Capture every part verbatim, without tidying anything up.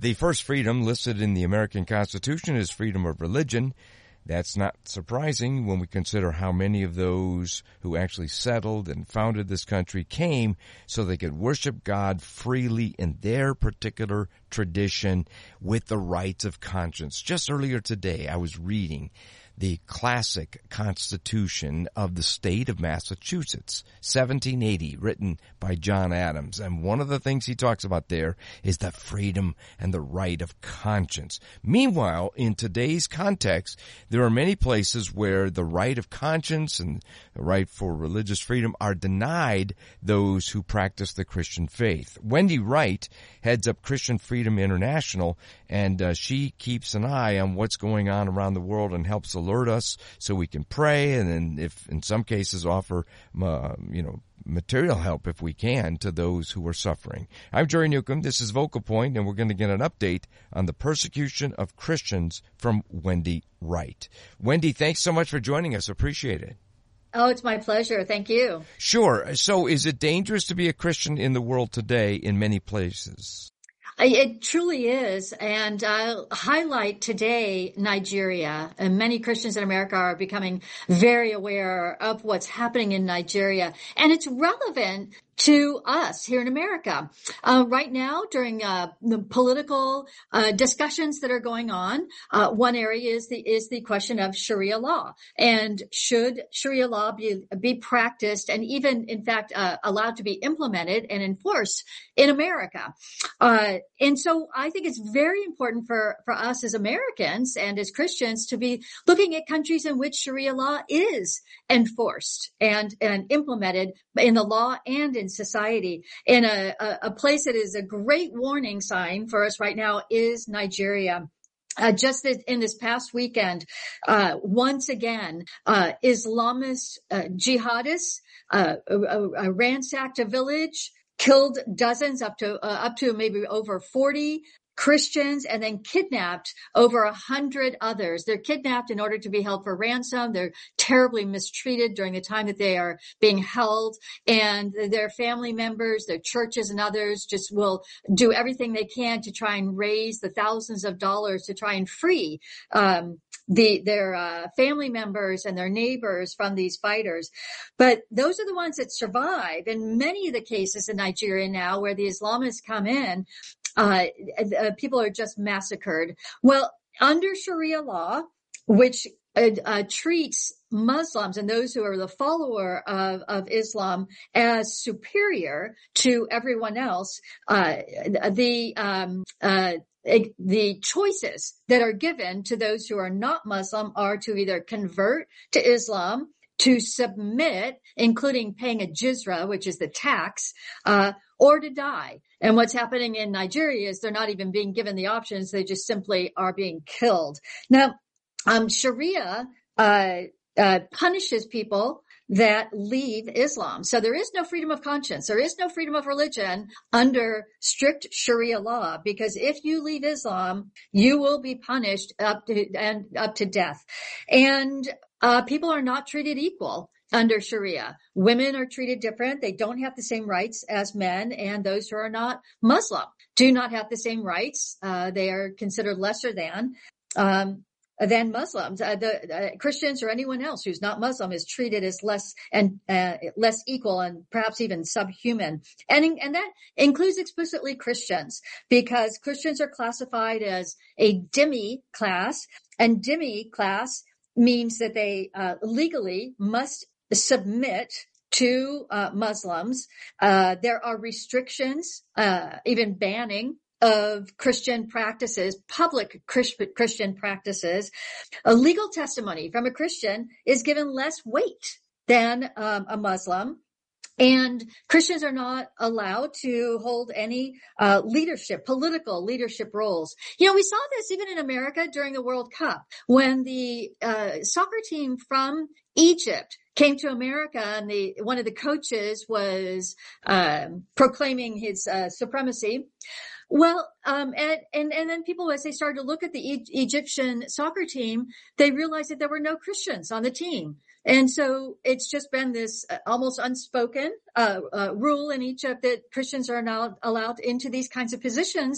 The first freedom listed in the American Constitution is freedom of religion. That's not surprising when we consider how many of those who actually settled and founded this country came so they could worship God freely in their particular tradition with the rights of conscience. Just earlier today, I was reading the classic Constitution of the state of Massachusetts, seventeen eighty, written by John Adams. And one of the things he talks about there is the freedom and the right of conscience. Meanwhile, in today's context, there are many places where the right of conscience and the right for religious freedom are denied those who practice the Christian faith. Wendy Wright heads up Christian Freedom International, and uh, she keeps an eye on what's going on around the world and helps alert us so we can pray, and then if in some cases offer uh, you know material help if we can to those who are suffering. I'm Jerry Newcomb. This is Vocal Point, and we're going to get an update on the persecution of Christians from Wendy Wright. Wendy, thanks so much for joining us. Appreciate it. Oh, it's my pleasure. Thank you. Sure. So is it dangerous to be a Christian in the world today in many places? It truly is. And I'll highlight today Nigeria. And many Christians in America are becoming very aware of what's happening in Nigeria. And it's relevant to us here in America. Uh, right now, during uh, the political uh, discussions that are going on, uh, one area is the is the question of Sharia law, and should Sharia law be be practiced and even, in fact, uh, allowed to be implemented and enforced in America? Uh, and so, I think it's very important for for us as Americans and as Christians to be looking at countries in which Sharia law is enforced and and implemented in the law and in society. And a, a, a place that is a great warning sign for us right now is Nigeria. Uh, just in this past weekend, uh, once again, uh, Islamist uh, jihadists uh, uh, uh, ransacked a village, killed dozens, up to uh, up to maybe over forty Christians, and then kidnapped over a hundred others. They're kidnapped in order to be held for ransom. They're terribly mistreated during the time that they are being held, and their family members, their churches and others just will do everything they can to try and raise the thousands of dollars to try and free um the their uh, family members and their neighbors from these fighters. But those are the ones that survive. In many of the cases in Nigeria now where the Islamists come in, Uh, uh, people are just massacred. Well, under Sharia law, which uh, uh, treats Muslims and those who are the follower of, of Islam as superior to everyone else, uh, the um, uh, the choices that are given to those who are not Muslim are to either convert to Islam, to submit, including paying a jizra, which is the tax, uh, or to die. And what's happening in Nigeria is they're not even being given the options. They just simply are being killed. Now, um, Sharia, uh, uh, punishes people that leave Islam. So there is no freedom of conscience. There is no freedom of religion under strict Sharia law, because if you leave Islam, you will be punished up to, and up to death. And Uh, people are not treated equal under Sharia. Women are treated different. They don't have the same rights as men, and those who are not Muslim do not have the same rights. Uh, they are considered lesser than, um, than Muslims. Uh, the uh, Christians or anyone else who's not Muslim is treated as less and uh, less equal and perhaps even subhuman. And, and that includes explicitly Christians, because Christians are classified as a dhimmi class, and dhimmi class means that they uh, legally must submit to uh, Muslims. Uh, there are restrictions, uh, even banning of Christian practices, public Christian practices. A legal testimony from a Christian is given less weight than um, a Muslim. And Christians are not allowed to hold any uh leadership, political leadership roles. You know, we saw this even in America during the World Cup, when the uh soccer team from Egypt came to America, and the one of the coaches was um proclaiming his uh supremacy. Well, um, and, and, and then people, as they started to look at the e- Egyptian soccer team, they realized that there were no Christians on the team. And so it's just been this uh, almost unspoken uh, uh, rule in Egypt that Christians are not allowed into these kinds of positions.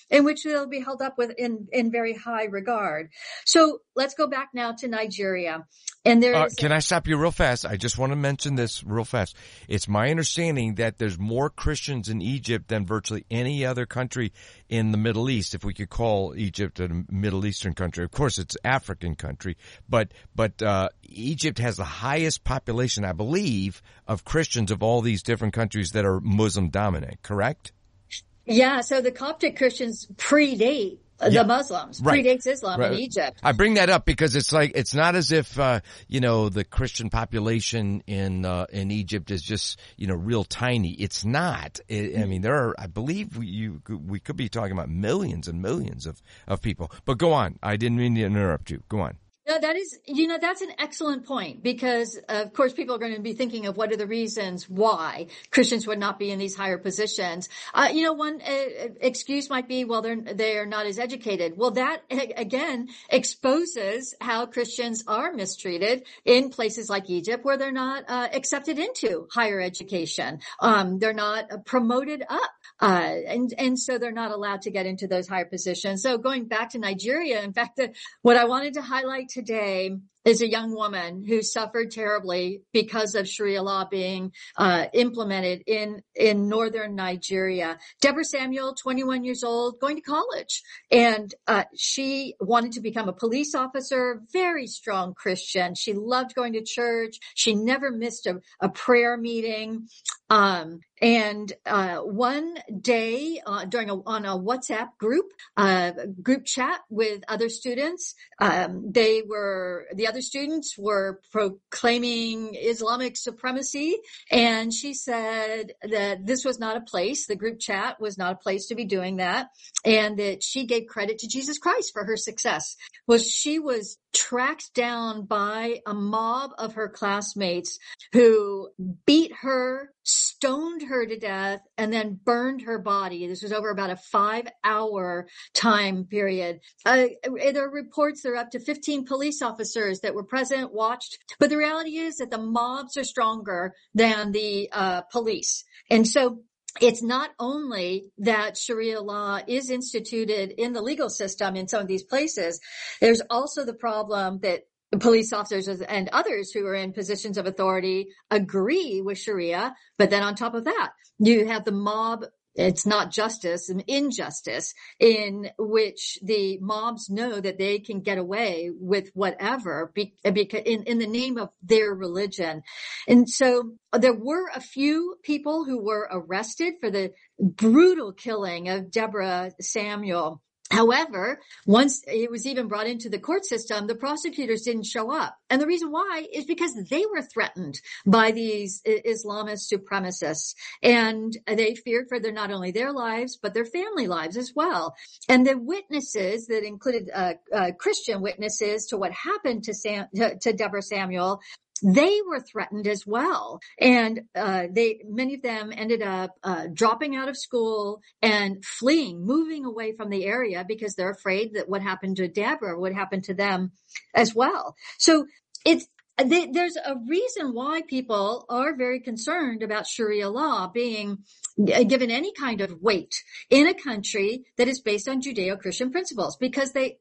in which they'll be held up with in, in very high regard. So let's go back now to Nigeria. And there uh, is can I stop you real fast? I just want to mention this real fast. It's my understanding that there's more Christians in Egypt than virtually any other country in the Middle East, if we could call Egypt a Middle Eastern country. Of course, it's an African country, but but uh Egypt has the highest population, I believe, of Christians of all these different countries that are Muslim dominant, correct? Yeah, so the Coptic Christians predate the yeah. Muslims, right. predates Islam right. in Egypt. I bring that up because it's like, it's not as if, uh, you know, the Christian population in, uh, in Egypt is just, you know, real tiny. It's not. It, I mean, there are, I believe we, you, we could be talking about millions and millions of, of people. But go on. I didn't mean to interrupt you. Go on. No, that is, you know, that's an excellent point because, of course, people are going to be thinking of what are the reasons why Christians would not be in these higher positions. Uh, you know, one uh, excuse might be, well, they're, they're not as educated. Well, that, again, exposes how Christians are mistreated in places like Egypt where they're not uh, accepted into higher education. Um, they're not promoted up. Uh, and, and so they're not allowed to get into those higher positions. So going back to Nigeria, in fact, the, what I wanted to highlight today is a young woman who suffered terribly because of Sharia law being uh implemented in in northern Nigeria. Deborah Samuel, twenty-one years old, going to college, and uh she wanted to become a police officer, very strong Christian. She loved going to church. She never missed a, a prayer meeting. Um and uh one day uh during a on a WhatsApp group, uh group chat with other students, um they were the other students were proclaiming Islamic supremacy, and she said that this was not a place, the group chat was not a place to be doing that, and that she gave credit to Jesus Christ for her success. Well, she was tracked down by a mob of her classmates who beat her, stoned her to death, and then burned her body. This was over about a five hour time period. Uh, there are reports there are up to fifteen police officers that were present, watched. But the reality is that the mobs are stronger than the uh, police. And so it's not only that Sharia law is instituted in the legal system in some of these places, there's also the problem that police officers and others who are in positions of authority agree with Sharia, but then on top of that, you have the mob. It's not justice, an injustice in which the mobs know that they can get away with whatever be, because in, in the name of their religion. And so there were a few people who were arrested for the brutal killing of Deborah Samuel. However, once it was even brought into the court system, the prosecutors didn't show up. And the reason why is because they were threatened by these Islamist supremacists. And they feared for their, not only their lives, but their family lives as well. And the witnesses that included uh, uh, Christian witnesses to what happened to, Sam, to, to Deborah Samuel, they were threatened as well. And, uh, they, many of them ended up, uh, dropping out of school and fleeing, moving away from the area because they're afraid that what happened to Deborah would happen to them as well. So it's, they, there's a reason why people are very concerned about Sharia law being given any kind of weight in a country that is based on Judeo-Christian principles, because they,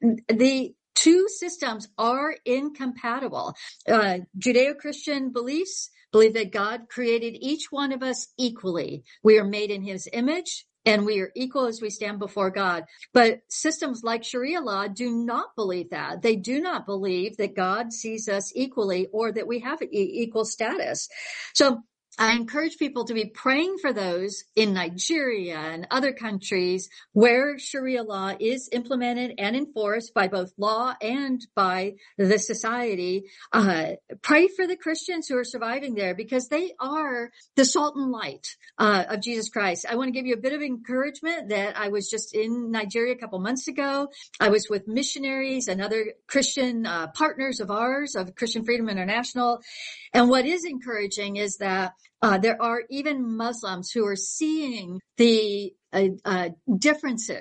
the, two systems are incompatible. Uh, Judeo-Christian beliefs believe that God created each one of us equally. We are made in his image and we are equal as we stand before God. But systems like Sharia law do not believe that. They do not believe that God sees us equally or that we have e- equal status. So I encourage people to be praying for those in Nigeria and other countries where Sharia law is implemented and enforced by both law and by the society. Uh, pray for the Christians who are surviving there because they are the salt and light uh, of Jesus Christ. I want to give you a bit of encouragement that I was just in Nigeria a couple months ago. I was with missionaries and other Christian uh, partners of ours, of Christian Freedom International. And what is encouraging is that Uh, there are even Muslims who are seeing the uh, uh, differences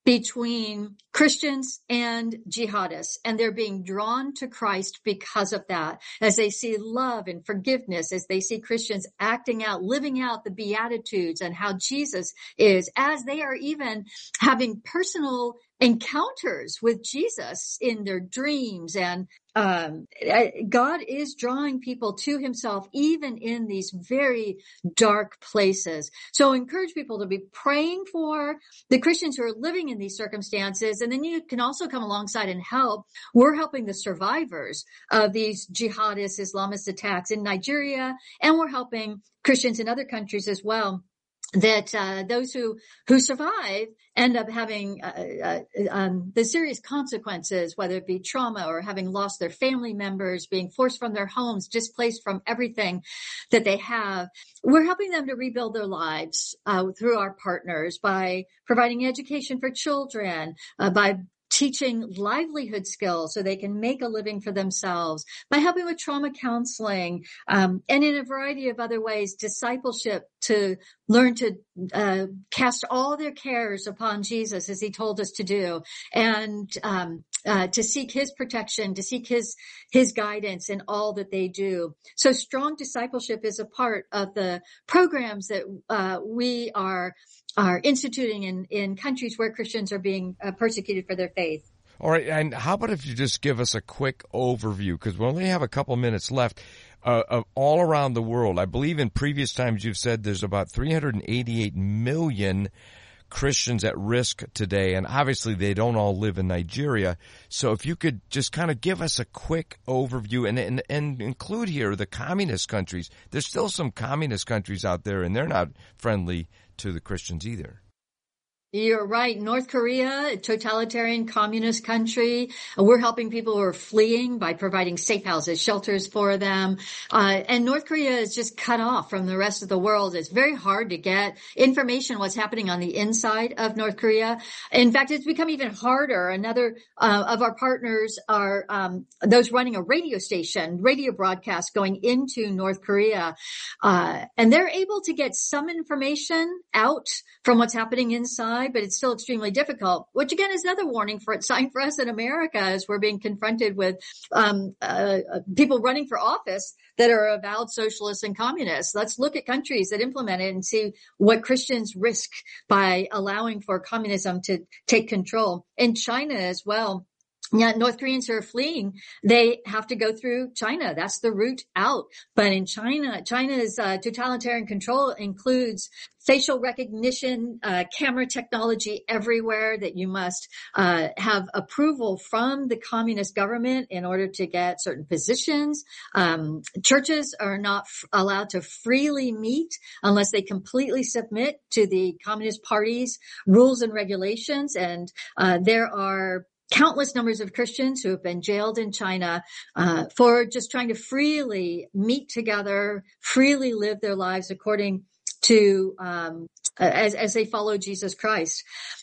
between Christians and jihadists, and they're being drawn to Christ because of that, as they see love and forgiveness, as they see Christians acting out, living out the Beatitudes and how Jesus is, as they are even having personal encounters with Jesus in their dreams. And um, God is drawing people to himself, even in these very dark places. So I encourage people to be praying for the Christians who are living in these circumstances. And then you can also come alongside and help. We're helping the survivors of these jihadist Islamist attacks in Nigeria, and we're helping Christians in other countries as well, that uh, those who who survive end up having uh, uh, um, the serious consequences, whether it be trauma or having lost their family members, being forced from their homes, displaced from everything that they have. We're helping them to rebuild their lives uh, through our partners by providing education for children, uh, by teaching livelihood skills so they can make a living for themselves, by helping with trauma counseling, um, and in a variety of other ways, discipleship to learn to uh, cast all their cares upon Jesus, as he told us to do, and um, uh, to seek his protection, to seek his his guidance in all that they do. So strong discipleship is a part of the programs that uh, we are are instituting in, in countries where Christians are being uh, persecuted for their faith. All right, and how about if you just give us a quick overview, because we only have a couple minutes left, uh, of all around the world. I believe in previous times you've said there's about three hundred eighty-eight million Christians at risk today, and obviously they don't all live in Nigeria. So if you could just kind of give us a quick overview and, and, and include here the communist countries. There's still some communist countries out there, and they're not friendly to the Christians either. You're right. North Korea, a totalitarian communist country. We're helping people who are fleeing by providing safe houses, shelters for them. Uh, and North Korea is just cut off from the rest of the world. It's very hard to get information what's happening on the inside of North Korea. In fact, it's become even harder. Another uh, of our partners are um, those running a radio station, radio broadcast going into North Korea. Uh, and they're able to get some information out from what's happening inside, but it's still extremely difficult, which again is another warning for sign for us in America as we're being confronted with um, uh, people running for office that are avowed socialists and communists. Let's look at countries that implement it and see what Christians risk by allowing for communism to take control. In China as well, yeah, North Koreans who are fleeing, they have to go through China. That's the route out. But in China, China's uh, totalitarian control includes facial recognition, uh, camera technology everywhere, that you must uh, have approval from the communist government in order to get certain positions. Um, churches are not f- allowed to freely meet unless they completely submit to the Communist Party's rules and regulations. And uh, there are countless numbers of Christians who have been jailed in China uh, for just trying to freely meet together, freely live their lives according to um, as as they follow Jesus Christ.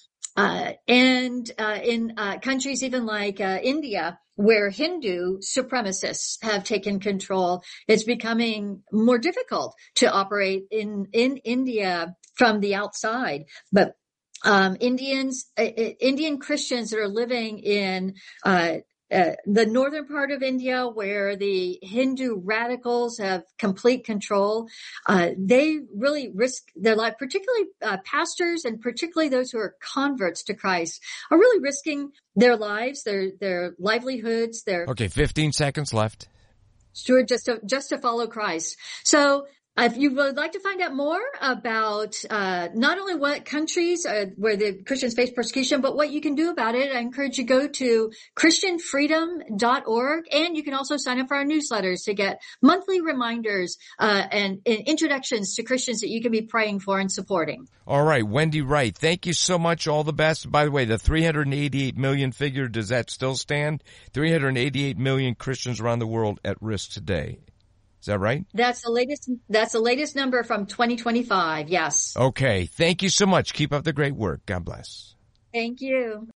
Uh, and uh, in uh, countries even like uh, India, where Hindu supremacists have taken control, it's becoming more difficult to operate in in India from the outside. But Um, Indians, uh, Indian Christians that are living in, uh, uh, the northern part of India where the Hindu radicals have complete control, uh, they really risk their life, particularly, uh, pastors and particularly those who are converts to Christ are really risking their lives, their, their livelihoods, their. Okay. fifteen seconds left. Sure. Just to, just to follow Christ. So, if you would like to find out more about uh not only what countries uh, where the Christians face persecution, but what you can do about it, I encourage you to go to Christian freedom dot org, and you can also sign up for our newsletters to get monthly reminders uh and, and introductions to Christians that you can be praying for and supporting. All right, Wendy Wright, thank you so much. All the best. By the way, the three hundred eighty-eight million figure, does that still stand? three hundred eighty-eight million Christians around the world at risk today. Is that right? That's the latest, that's the latest number from twenty twenty-five. Yes. Okay. Thank you so much. Keep up the great work. God bless. Thank you.